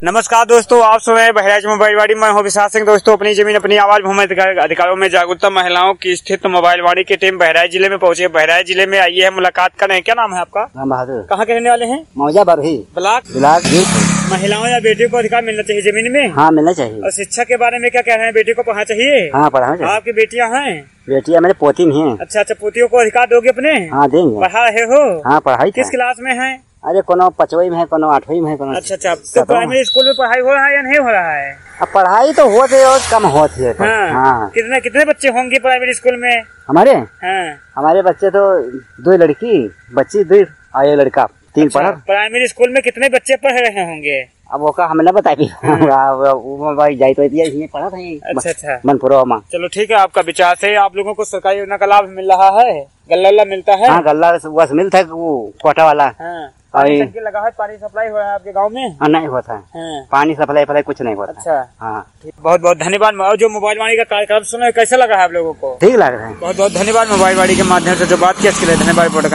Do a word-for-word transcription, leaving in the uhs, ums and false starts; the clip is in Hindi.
नमस्कार दोस्तों, आप सुन रहे हैं बहराइच मोबाइल वाड़ी। मैं हूं विशाल सिंह। दोस्तों, अपनी जमीन अपनी आवाज भूमि अधिकारों में जागरूकता महिलाओं की स्थित मोबाइल वाड़ी की टीम बहराइच जिले में पहुंची है। बहराइच जिले में आई है, मुलाकात कर रहे हैं। क्या नाम है आपका? राम बहादुर। कहाँ के रहने वाले हैं? मौजा बरही ब्लॉक ब्लॉक। महिलाओं या बेटियों को अधिकार मिलना चाहिए जमीन में। हाँ, मिलना चाहिए। और शिक्षा के बारे में क्या कह रहे हैं? बेटी को पढ़ाना चाहिए। हाँ, पढ़ाना चाहिए। आपकी बेटियां हैं? बेटियां मेरे पोती नहीं है। अच्छा अच्छा, पोतियों को अधिकार दोगे अपने? हाँ, देंगे। पढ़ा रहे हो? हाँ, पढ़ाई किस क्लास में है? अरे कोनो पचवई में है, कोनो आठवीं में है, कोनो। अच्छा अच्छा, तो प्राइमरी स्कूल में पढ़ाई हो रहा है या नहीं हो रहा है? अब पढ़ाई तो होती है और कम होती है। हाँ। हाँ। कितने कितने बच्चे होंगे प्राइमरी स्कूल में? हमारे हाँ। हमारे बच्चे तो दो लड़की बच्ची दो और ये लड़का तीन। अच्छा, पढ़ा। प्राइमरी स्कूल में कितने बच्चे पढ़ रहे होंगे? अब वो का हमें न बताई भाई जाई तो इसमें पढ़ा था। अच्छा अच्छा, मनपुरा में। चलो ठीक है, आपका विचार से आप लोगों को सरकारी योजना का लाभ मिल रहा है? गल्ला वल्ला मिलता है? हाँ, गल्ला बस मिलता है वो कोटा वाला। हाँ। पानी टंकी लगा है? पानी सप्लाई हो रहा है आपके गांव में? हाँ, नहीं होता है। हाँ। पानी सप्लाई फलाई कुछ नहीं होता। अच्छा। हाँ, बहुत बहुत धन्यवाद। और जो मोबाइल वाणी का कार्यक्रम सुना, कैसा लगा है आप लोगों को? ठीक लग रहा है। बहुत बहुत धन्यवाद। मोबाइल वाणी के माध्यम से जो बात की, इसके लिए धन्यवाद।